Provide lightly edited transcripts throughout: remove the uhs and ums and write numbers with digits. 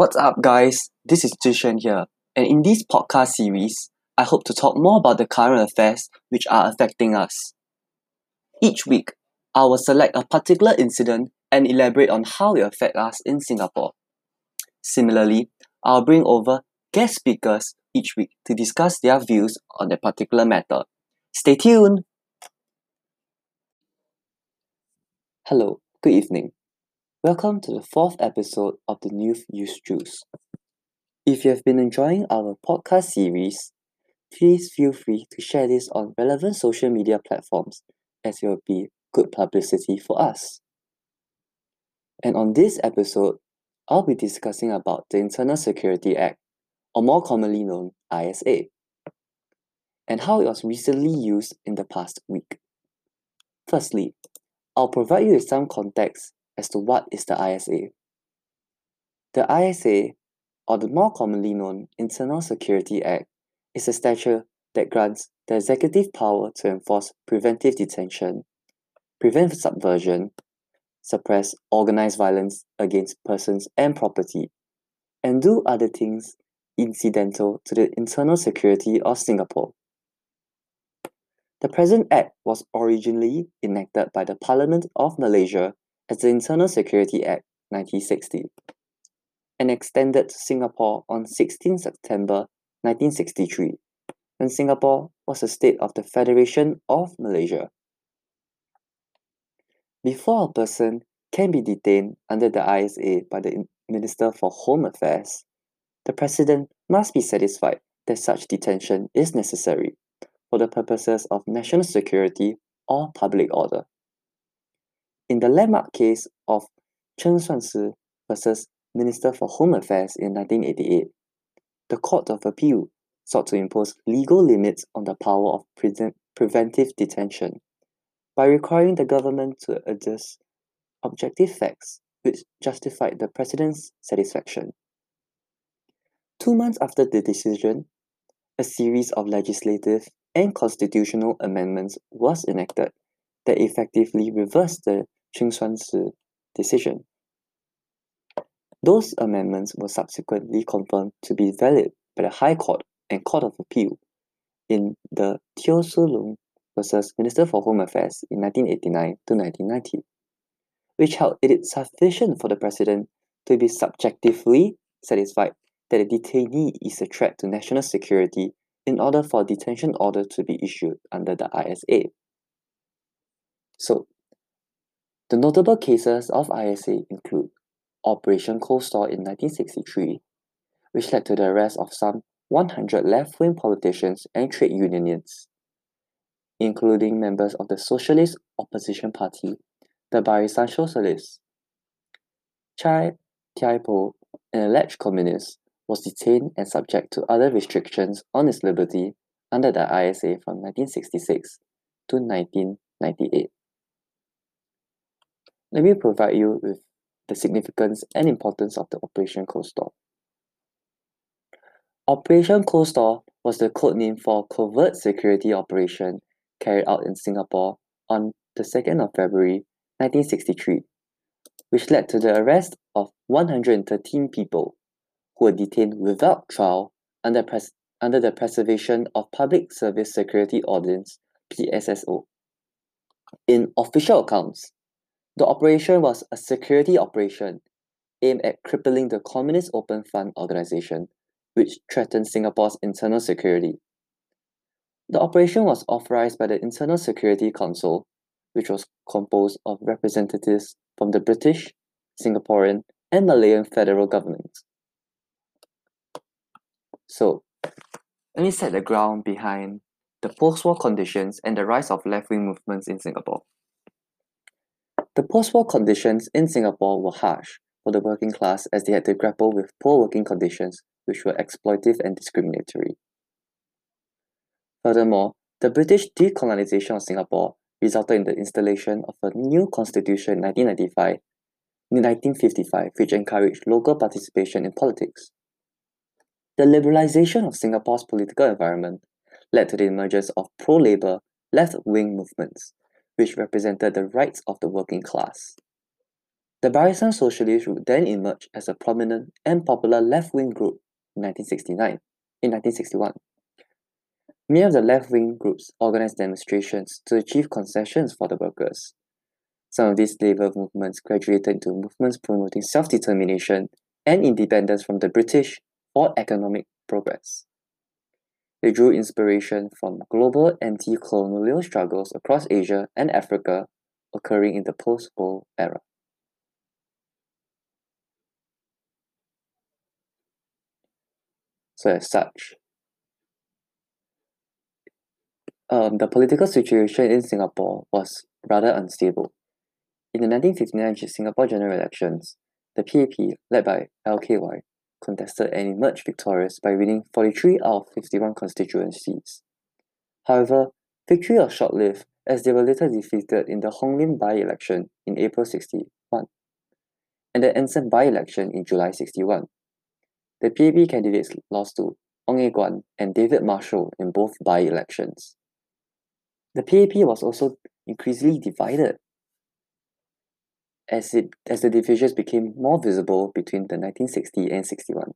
What's up, guys? This is Zhishen here, and in this podcast series, I hope to talk more about the current affairs which are affecting us. Each week, I will select a particular incident and elaborate on how it affects us in Singapore. Similarly, I'll bring over guest speakers each week to discuss their views on a particular matter. Stay tuned! Hello, good evening. Welcome to the fourth episode of the New Use Juice. If you have been enjoying our podcast series, please feel free to share this on relevant social media platforms as it will be good publicity for us. And on this episode, I'll be discussing about the Internal Security Act, or more commonly known ISA, and how it was recently used in the past week. Firstly, I'll provide you with some context as to what is the ISA. The ISA, or the more commonly known Internal Security Act, is a statute that grants the executive power to enforce preventive detention, prevent subversion, suppress organized violence against persons and property, and do other things incidental to the internal security of Singapore. The present act was originally enacted by the Parliament of Malaysia as the Internal Security Act 1960 and extended to Singapore on 16 September 1963, when Singapore was a state of the Federation of Malaysia. Before a person can be detained under the ISA by the Minister for Home Affairs, the President must be satisfied that such detention is necessary for the purposes of national security or public order. In the landmark case of Cheng Shuan-shi versus Minister for Home Affairs in 1988, the Court of Appeal sought to impose legal limits on the power of preventive detention by requiring the government to adjust objective facts which justified the President's satisfaction. 2 months after the decision, a series of legislative and constitutional amendments was enacted that effectively reversed the Cheng Shuan-shi decision. Those amendments were subsequently confirmed to be valid by the High Court and Court of Appeal in the Teo Soon Loong versus Minister for Home Affairs in 1989 to 1990, which held it is sufficient for the President to be subjectively satisfied that a detainee is a threat to national security in order for a detention order to be issued under the ISA. So, the notable cases of ISA include Operation Cold Store in 1963, which led to the arrest of some 100 left-wing politicians and trade unionists, including members of the Socialist Opposition Party, the Barisan Socialists. Chai Tiaipo, an alleged communist, was detained and subject to other restrictions on his liberty under the ISA from 1966 to 1998. Let me provide you with the significance and importance of the Operation Cold Store. Operation Cold Store was the code name for a covert security operation carried out in Singapore on the 2nd of February 1963, which led to the arrest of 113 people who were detained without trial under the Preservation of Public Service Security Ordinance (PSSO). In official accounts, the operation was a security operation aimed at crippling the Communist Open Fund organization, which threatened Singapore's internal security. The operation was authorized by the Internal Security Council, which was composed of representatives from the British, Singaporean, and Malayan federal governments. So, let me set the ground behind the post-war conditions and the rise of left-wing movements in Singapore. The post-war conditions in Singapore were harsh for the working class as they had to grapple with poor working conditions which were exploitive and discriminatory. Furthermore, the British decolonization of Singapore resulted in the installation of a new constitution in 1955, which encouraged local participation in politics. The liberalization of Singapore's political environment led to the emergence of pro-labor, left-wing movements, which represented the rights of the working class. The Barisan Socialists would then emerge as a prominent and popular left-wing group in 1961. Many of the left-wing groups organized demonstrations to achieve concessions for the workers. Some of these labor movements graduated into movements promoting self-determination and independence from the British for economic progress. They drew inspiration from global anti-colonial struggles across Asia and Africa occurring in the post-war era. So as such, the political situation in Singapore was rather unstable. In the 1959 Singapore general elections, the PAP, led by LKY, contested and emerged victorious by winning 43 out of 51 constituencies. However, victory was short-lived as they were later defeated in the Hong Lim by-election in April 61 and the Anson by-election in July 61. The PAP candidates lost to Ong Ye Guan and David Marshall in both by-elections. The PAP was also increasingly divided as the divisions became more visible between the 1960 and 61.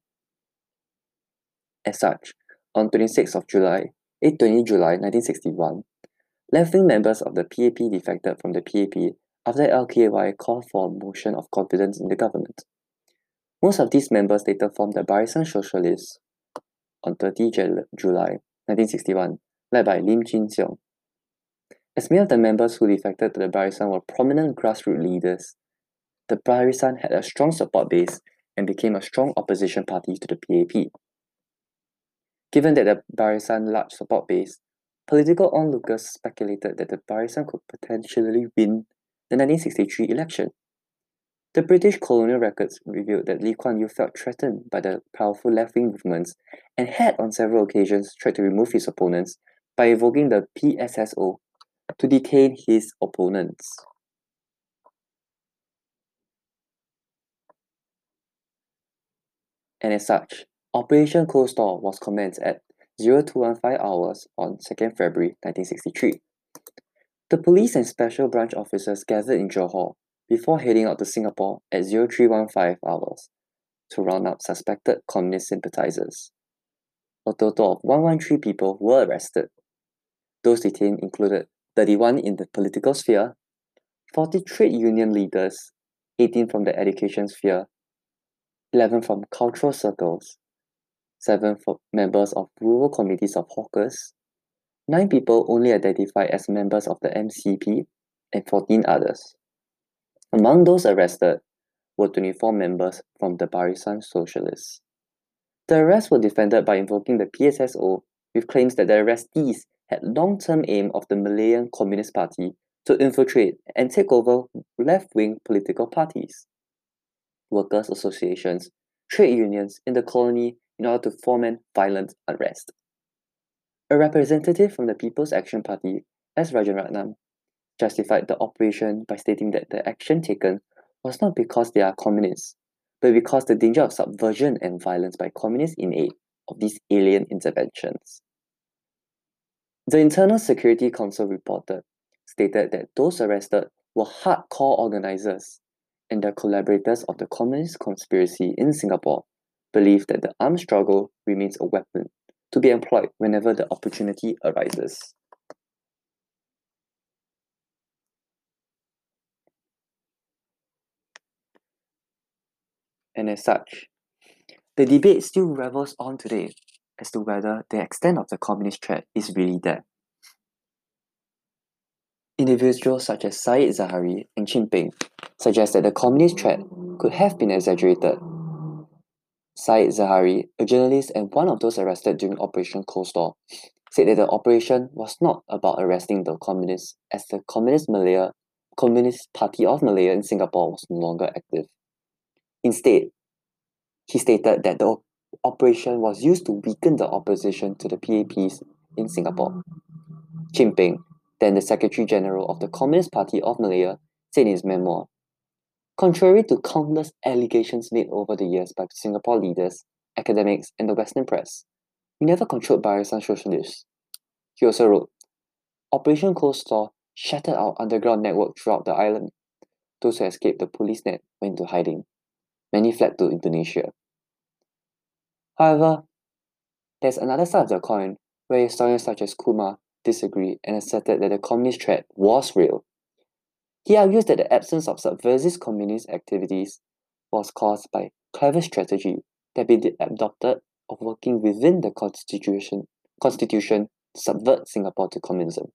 As such, on 20 July 1961, left-wing members of the PAP defected from the PAP after LKY called for a motion of confidence in the government. Most of these members later formed the Barisan Socialists on 30 July 1961, led by Lim Chin Siong. As many of the members who defected to the Barisan were prominent grassroots leaders, the Barisan had a strong support base and became a strong opposition party to the PAP. Given that the Barisan large support base, political onlookers speculated that the Barisan could potentially win the 1963 election. The British colonial records revealed that Lee Kuan Yew felt threatened by the powerful left-wing movements and had on several occasions tried to remove his opponents by invoking the PSSO to detain his opponents. And as such, Operation Cold Store was commenced at 0215 hours on 2nd February 1963. The police and special branch officers gathered in Johor before heading out to Singapore at 0315 hours to round up suspected communist sympathizers. A total of 113 people were arrested. Those detained included 31 in the political sphere, 40 trade union leaders, 18 from the education sphere, 11 from cultural circles, 7 members of rural committees of hawkers, 9 people only identified as members of the MCP, and 14 others. Among those arrested were 24 members from the Barisan Socialists. The arrests were defended by invoking the PSSO with claims that the arrestees had long-term aim of the Malayan Communist Party to infiltrate and take over left-wing political parties, workers' associations, trade unions in the colony in order to foment violent unrest. A representative from the People's Action Party, S. Rajaratnam, justified the operation by stating that the action taken was not because they are communists, but because the danger of subversion and violence by communists in aid of these alien interventions. The Internal Security Council reported stated that those arrested were hardcore organizers and the collaborators of the communist conspiracy in Singapore believe that the armed struggle remains a weapon to be employed whenever the opportunity arises. And as such, the debate still revels on today as to whether the extent of the communist threat is really there. Individuals such as Said Zahari and Chin Peng suggest that the communist threat could have been exaggerated. Said Zahari, a journalist and one of those arrested during Operation Cold Store, said that the operation was not about arresting the communists, as the Communist Party of Malaya in Singapore was no longer active. Instead, he stated that the operation was used to weaken the opposition to the PAPs in Singapore. Chin Peng, then the Secretary General of the Communist Party of Malaya, said in his memoir, "Contrary to countless allegations made over the years by Singapore leaders, academics, and the Western press, we never controlled Barisan Socialists." He also wrote, "Operation Cold Store shattered our underground network throughout the island. Those who escaped the police net went into hiding. Many fled to Indonesia. However, there's another side of the coin where historians such as Kumar disagree and asserted that the communist threat was real. He argues that the absence of subversive communist activities was caused by clever strategy that had been adopted of working within the constitution to subvert Singapore to communism.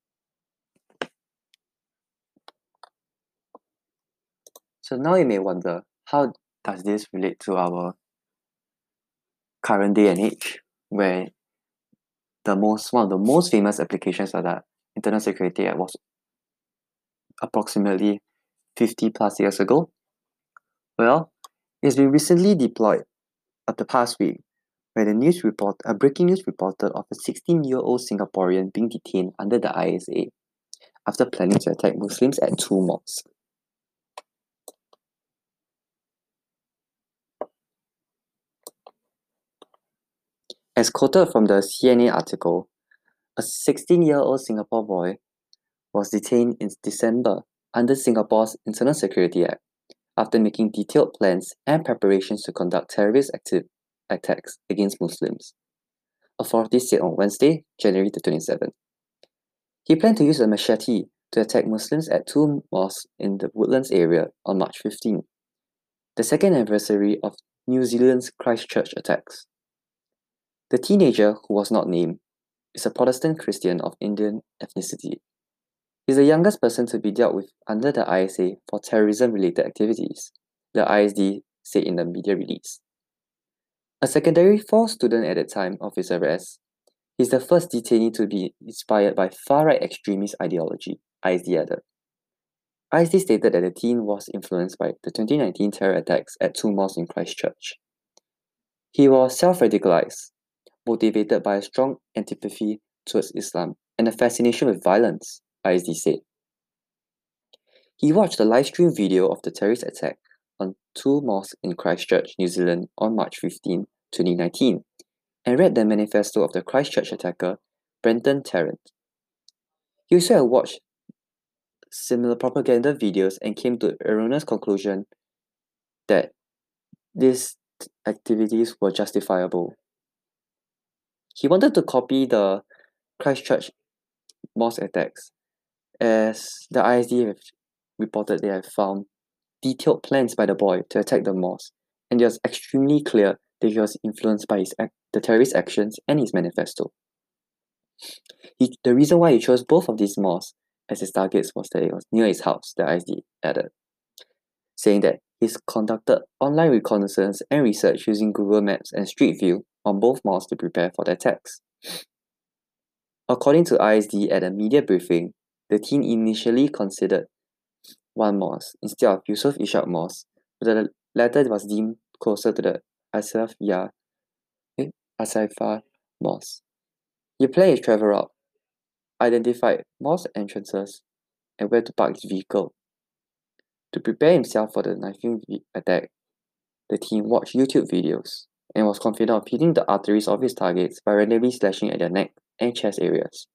So now you may wonder, how does this relate to our current day and age, where one of the most famous applications of the Internal Security Act was approximately 50 plus years ago? Well, it's been recently deployed of the past week, where a breaking news reported of a 16-year-old Singaporean being detained under the ISA after planning to attack Muslims at two mosques. As quoted from the CNA article, a 16-year-old Singapore boy was detained in December under Singapore's Internal Security Act after making detailed plans and preparations to conduct terrorist attacks against Muslims, authorities said on Wednesday, January the 27th. He planned to use a machete to attack Muslims at two mosques in the Woodlands area on March 15, the second anniversary of New Zealand's Christchurch attacks. The teenager, who was not named, is a Protestant Christian of Indian ethnicity. He is the youngest person to be dealt with under the ISA for terrorism-related activities, the ISD said in the media release. A secondary 4 student at the time of his arrest, he is the first detainee to be inspired by far-right extremist ideology, ISD added. ISD stated that the teen was influenced by the 2019 terror attacks at two mosques in Christchurch. He was self-radicalized, motivated by a strong antipathy towards Islam and a fascination with violence, ISD said. He watched a live-stream video of the terrorist attack on two mosques in Christchurch, New Zealand on March 15, 2019, and read the manifesto of the Christchurch attacker, Brenton Tarrant. He also had watched similar propaganda videos and came to erroneous conclusion that these activities were justifiable. He wanted to copy the Christchurch mosque attacks, as the ISD have reported they have found detailed plans by the boy to attack the mosque, and it was extremely clear that he was influenced by the terrorist actions and his manifesto. The reason why he chose both of these mosques as his targets was that it was near his house, the ISD added, saying that he's conducted online reconnaissance and research using Google Maps and Street View on both mosques to prepare for the attacks. According to ISD at a media briefing, the teen initially considered one mosque instead of Yusof Ishak Mosque, but the latter was deemed closer to the Asaifa Mosque. He planned his travel route, identified mosque entrances, and where to park his vehicle. To prepare himself for the knifing attack, the teen watched YouTube videos and was confident of hitting the arteries of his targets by randomly slashing at their neck and chest areas.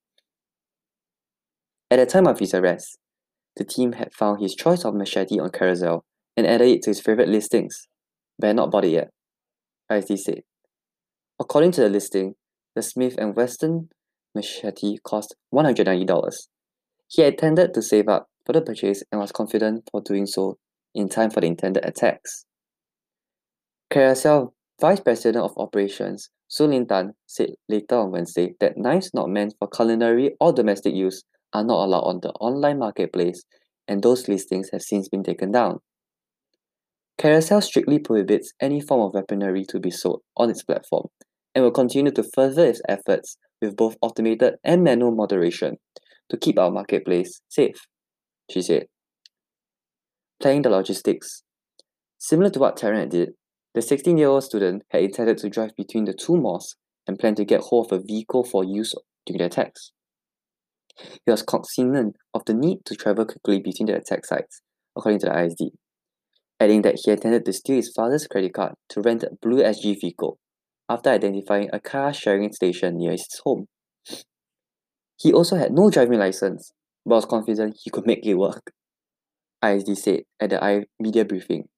At the time of his arrest, the team had found his choice of machete on Carousell and added it to his favorite listings, but had not bought it yet, ISD said. According to the listing, the Smith & Wesson machete cost $190. He had intended to save up for the purchase and was confident for doing so in time for the intended attacks. Carousell Vice President of Operations Su Lin Tan said later on Wednesday that knives not meant for culinary or domestic use are not allowed on the online marketplace, and those listings have since been taken down. Carousell strictly prohibits any form of weaponry to be sold on its platform and will continue to further its efforts with both automated and manual moderation to keep our marketplace safe, she said. Planning the logistics. Similar to what Tarrant did, the 16-year-old student had intended to drive between the two mosques and planned to get hold of a vehicle for use during the attacks. He was cognizant of the need to travel quickly between the attack sites, according to the ISD, adding that he intended to steal his father's credit card to rent a blue SG vehicle after identifying a car-sharing station near his home. He also had no driving license, but was confident he could make it work. ISD said at the media briefing.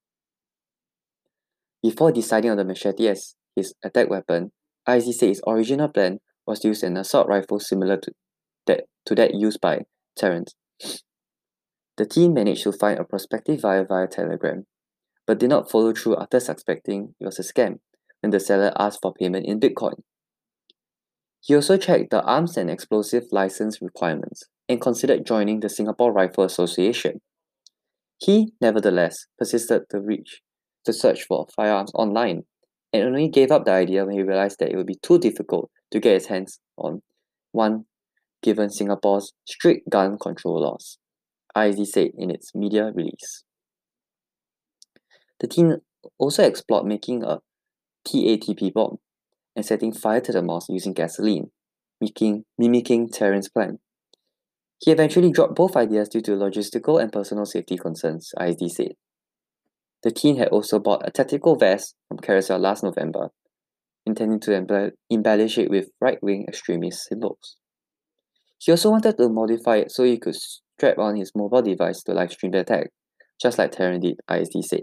Before deciding on the machete as his attack weapon, ISD said his original plan was to use an assault rifle similar to that used by Terrence. The team managed to find a prospective buyer via Telegram, but did not follow through after suspecting it was a scam when the seller asked for payment in Bitcoin. He also checked the arms and explosive license requirements and considered joining the Singapore Rifle Association. He, nevertheless, persisted to search for firearms online and only gave up the idea when he realized that it would be too difficult to get his hands on one given Singapore's strict gun control laws, ISD said in its media release. The team also explored making a TATP bomb and setting fire to the mosque using gasoline, mimicking Terrence's plan. He eventually dropped both ideas due to logistical and personal safety concerns, ISD said. The team had also bought a tactical vest from Carousel last November, intending to embellish it with right-wing extremist symbols. He also wanted to modify it so he could strap on his mobile device to livestream the attack, just like Terrence did, ISD said.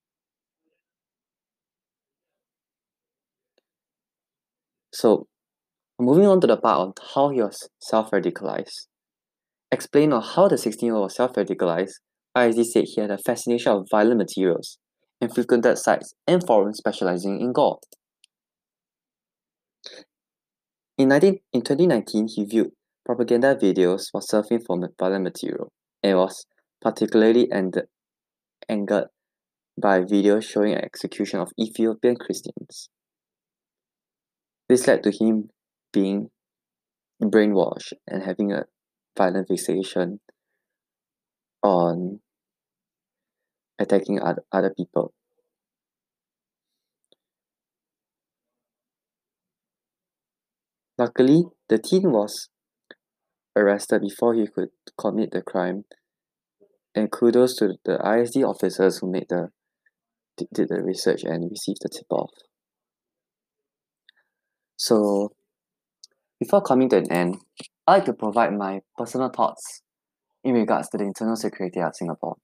So, moving on to the part on how he was self-radicalized. Explain on how the 16-year-old was self-radicalized, ISD said he had a fascination of violent materials and frequented sites and forums specializing in gore. In 2019, he viewed propaganda videos while surfing for violent material and was particularly angered by videos showing an execution of Ethiopian Christians. This led to him being brainwashed and having a violent fixation on attacking other people. Luckily, the teen was arrested before he could commit the crime, and kudos to the ISD officers who did the research and received the tip-off. So, before coming to an end, I'd like to provide my personal thoughts in regards to the Internal Security Act Singapore.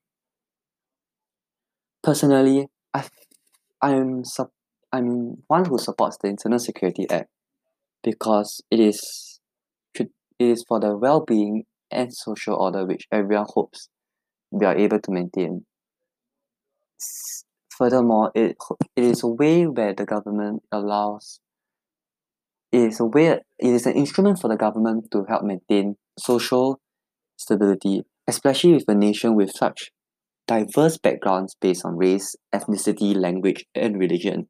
Personally, I'm one who supports the Internal Security Act because it is for the well-being and social order which everyone hopes we are able to maintain. Furthermore, it is a way where the government allows it is an instrument for the government to help maintain social stability, especially with a nation with such diverse backgrounds based on race, ethnicity, language, and religion.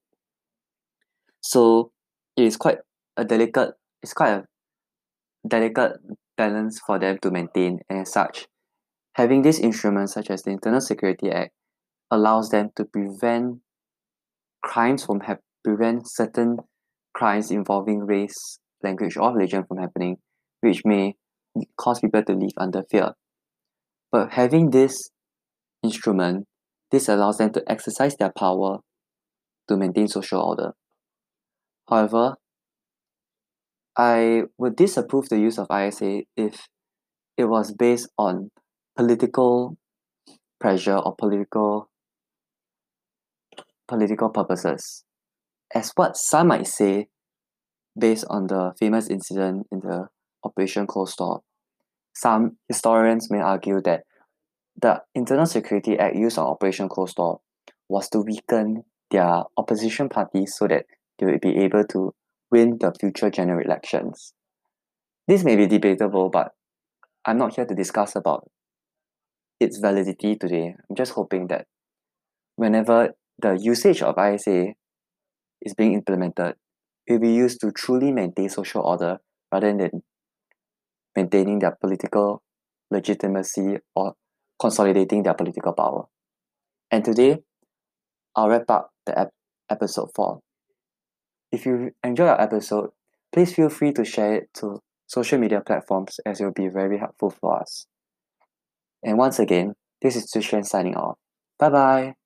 So it is quite a delicate balance for them to maintain, and as such, having these instruments such as the Internal Security Act allows them to prevent certain crimes involving race, language, or religion from happening, which may cause people to live under fear. But having this instrument, this allows them to exercise their power to maintain social order. However, I would disapprove the use of ISA if it was based on political pressure or political purposes. As what some might say, based on the famous incident in the Operation Cold Store, some historians may argue that the Internal Security Act used on Operation Cold Store was to weaken their opposition parties so that they would be able to win the future general elections. This may be debatable, but I'm not here to discuss about its validity today. I'm just hoping that whenever the usage of ISA is being implemented, it will be used to truly maintain social order rather than maintaining their political legitimacy or consolidating their political power. And today, I'll wrap up the episode 4. If you enjoy our episode, please feel free to share it to social media platforms as it will be very helpful for us. And once again, this is Tushan signing off. Bye bye.